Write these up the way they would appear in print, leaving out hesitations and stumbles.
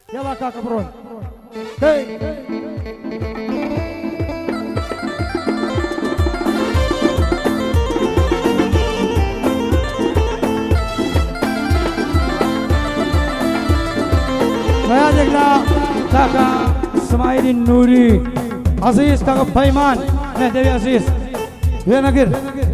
يلا كاكا برون هي فيادك لا كاكا اسماعيل النوري عزيز كاكا بيمان نهدي عزيز يا نقر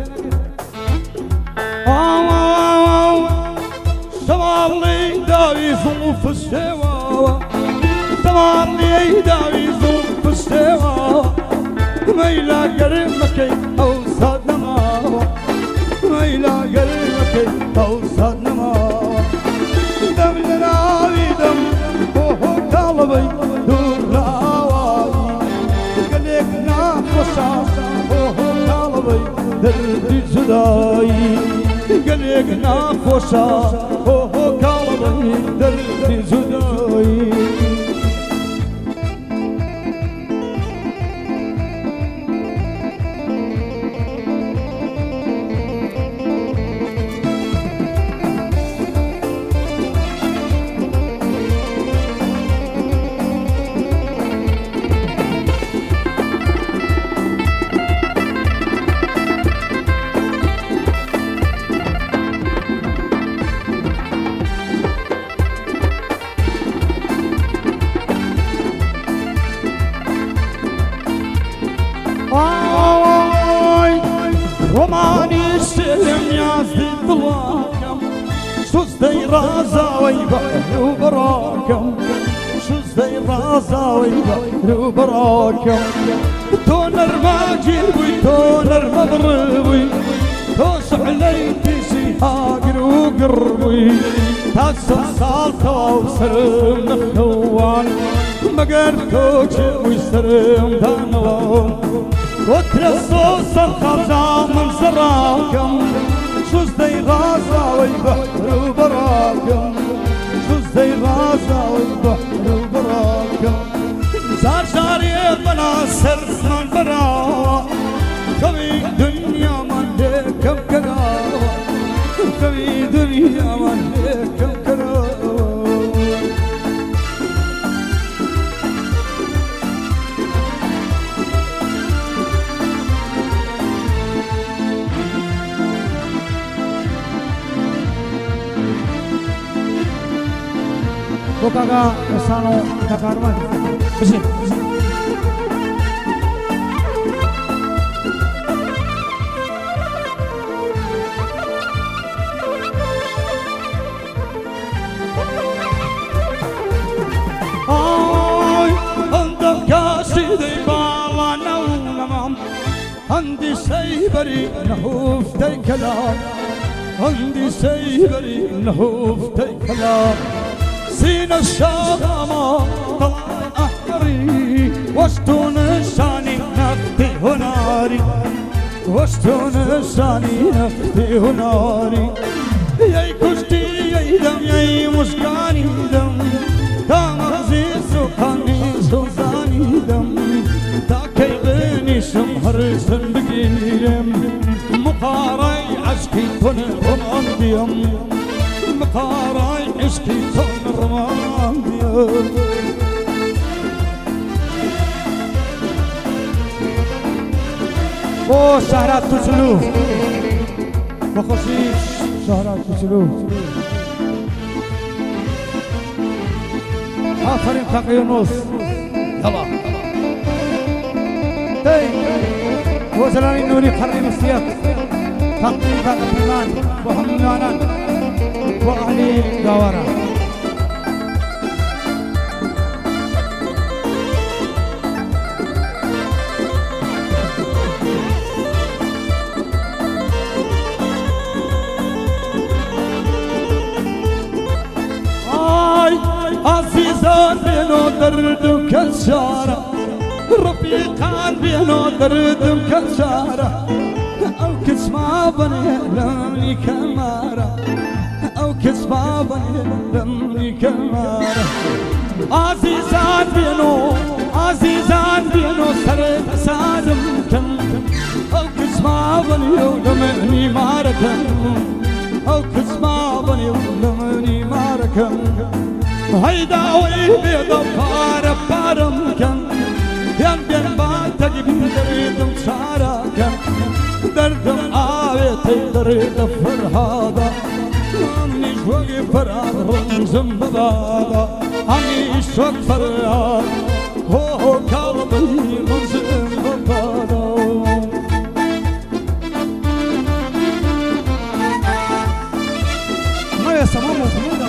تمالي داوي صوف السوا تمالي داوي صوف السوا ما إلى قرمك أو صدنا ما إلى قرمك أو صدنا دم لناوي دم وهو طالبي دور راوي قليك نافسا وهو طالبي دردي زداي قليك نافسا وهو طالبي دردي زداي روماني السلم يا زيد الواكم شوزدي رازا ويبحر وبراكم شوزدي رازا ويبحر وبراكم تونر ماجيب وتونر مضربي توس عليتي سيهاجر وقربي تاسم صالته وسرم نخوان مقرتوش ويسرم دانوان وترصوص الخرجة من سراكم شوزدي غازة والبحر وبراكم شوزدي غازة والبحر وبراكم زار شاري بلا سر من برا كوي دنيا من لكم كراوة كوي دنيا من لكم كراوة Kakak kesana kakak rumah bersih. Ay, andam kasih di bawah naunam, andi saibari nahuf tekalam, andi saibari nahuf tekalam. سينا الشامة طلع أحمري واشتون الشاني نفتي هناري واشتون الشاني نفتي هناري ياي كشتي ياي دم ياي مشكاني دم دام عزيز سكاني سوزاني دم تاكي غني شمهر سنبقيرم مقاري عشقي كن رمان ديم مقاراي عشقي كون الرمان او شهرات تسلو بخصيص شهرات تسلو آخرين فقي يونس يلا هي وزلاني نوري قرني مسيات فقي فقي بلان وهميانان وأهلي جوارا آي عزيزان بينو درد كالشارة رفيقان بينو درد كالشارة أو كسمة بني لمني كمارة أو كسبابا لمني كمارة عزيزان بينو سرد سالم كم أو كسبابا لمني ماركم أو كسبابا لمني ماركم هيدا ويبيض بارم بارم كم ين بين باتك بدريد مشاركة دردم آويتي دريد فرهادا أمني شوقي فراد رمزم ببادا أمني شوق فراد هو قلبي رمزم ببادا ما يسمى مفهوم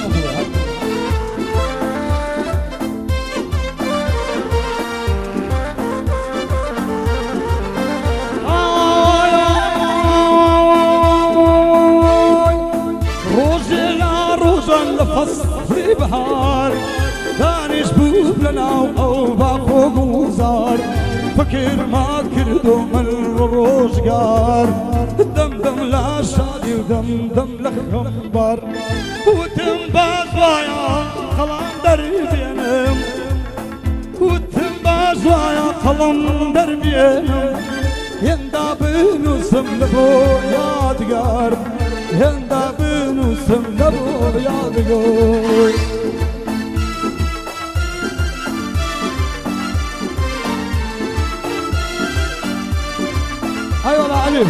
في بحار ثاني شبوب لنا او باخوق وزار فكر ما كردو من الروشقار دمدم لا شادي ودمدم لخبار وتنباز وايا خلان دربينم وتنباز وايا خلان دربينم يندا بنو سملبو يادقار يندا بنو سملبو يادقار أي والله عليم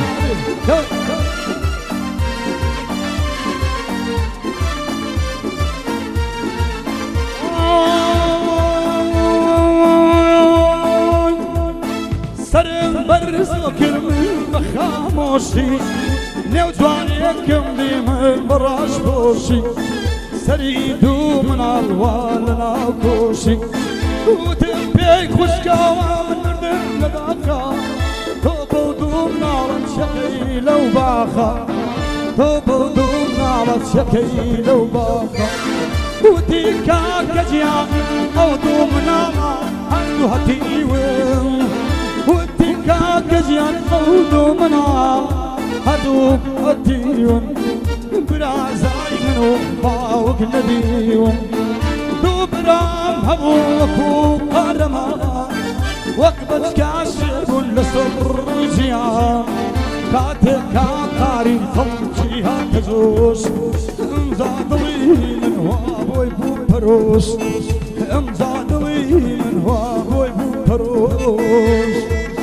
سرم برز وكرم بخاموشي نيو جوانيكم دي من براش بوشي سريدو من الوالنا كوشي وتنبيك خشكاوة من نردم لداكا توبو دوم نارا شكيلة وباخا توبو دوم نارا شكيلة وباخا وتيكا كجيان او دوم نارا عنده هتيوم وتيكا كجيان او دوم نارا هدوك هتيوم برازاي منو باوك نديوم دوبرام هبوك وقرما وقبت كاشف لصبر جيان كاتك كاقاري فوجيها كزوش امزادوي من وابوي بوبروش امزادوي من وابوي بوبروش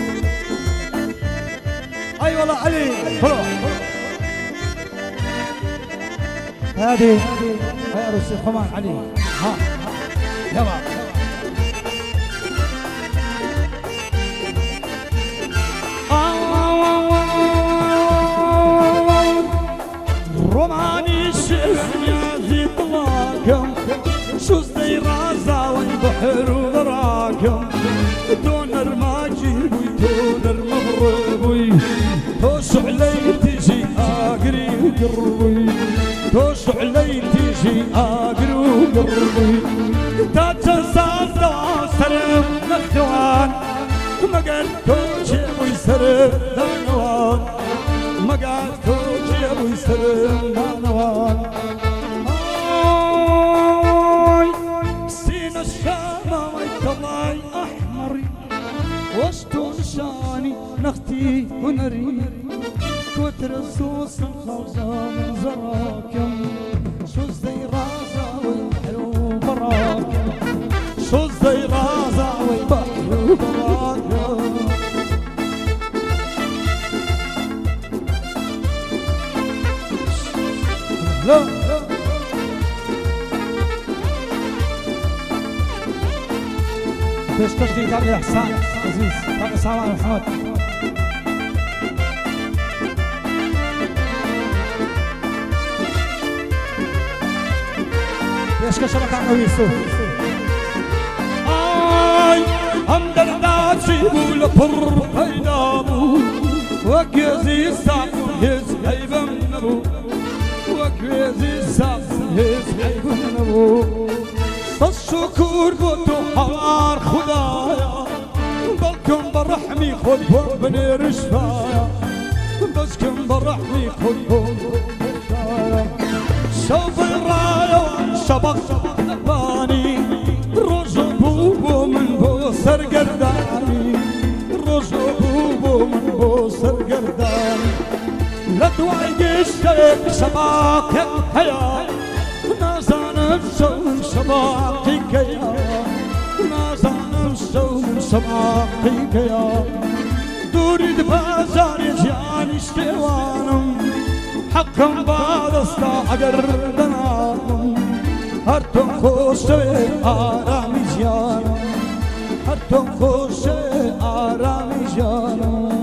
اي والله علي هذه يا رسول حمان علي ها يلا روماني الشميازي طلاقم شو زي رازا والبحر وراكم دونر ما جيبوي دونر مغربوي توش علي تجي اقري وقربوي توش علي تجي اقري وقربوي تاتشنسان سرم نخوان مقال توجي ويسرم دانوان مقال توجي ويسرم دانوان سين الشام ويطلعي احمري وشتون شاني نختي ونري كتر الصوص الخوزة من زراكم شو زي رازا والبحر وبراكم شو زي رازا والبحر وبراكم لا تشتغل تاني احسان عزيز تاني سامع محمد ليش كشرك عن ويسو اي هم دردات شيبو لبر بينامو وكيزي الساق هز هيبم نبو وكيزي الساق هز هيبم نبو الشكور بوتو حوار خدايا بالكم برحمي خدهم بني رشفايا بسكم برحمي خدهم بني شوف الراية شبق نباني رجو بوبو من بوسر قرداني رجو بوبو من بوسر قرداني لا توعي الشيك شباك هيا نازان بشو سباقك يا نازانم شوم سباقك يا دوري بازار جاني اشتوانم حقم بعد استا اگر دنانم هر تو خوش آرامی جانم هر تو خوش آرامی جانم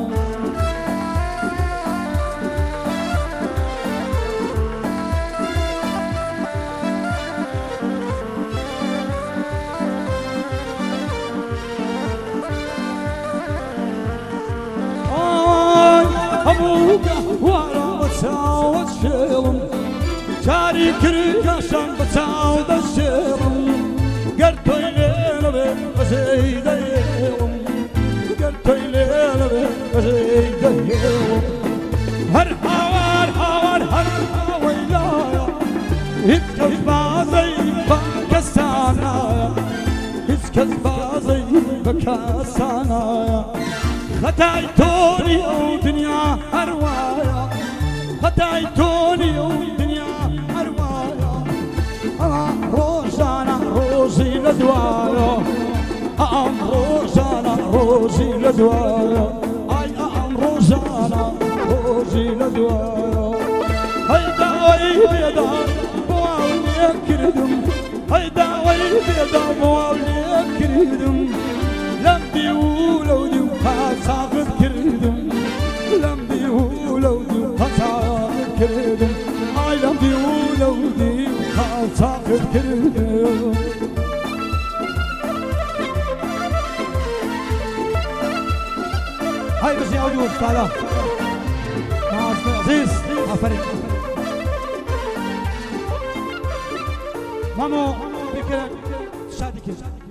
هموگه وارا بچاو شلم جاری کرگاشم بچاو دشلم گر توی لیل به بزیدیم گر توی لیل به بزیدیم هر هاوار هر هاویلایا هیچ کس بازی بکسانایا هیچ کس بازی بکسانایا خطای تونی او دنیا هروایا خطای تونی او دنیا هروایا روزانا روزی لدوایا روزانا روزی لدوایا ای روزانا روزی لدوایا هیدا وی بیدا موالی کردم هیدا وی بیدا موالی کردم لم بيولو دي وخاصاقت كردم لم بيولو دي وخاصاقت كردم هاي لم بيولو دي وخاصاقت كردم هاي بس يا وجود تعالى عزيز عفريت مامو بكرة شادي كده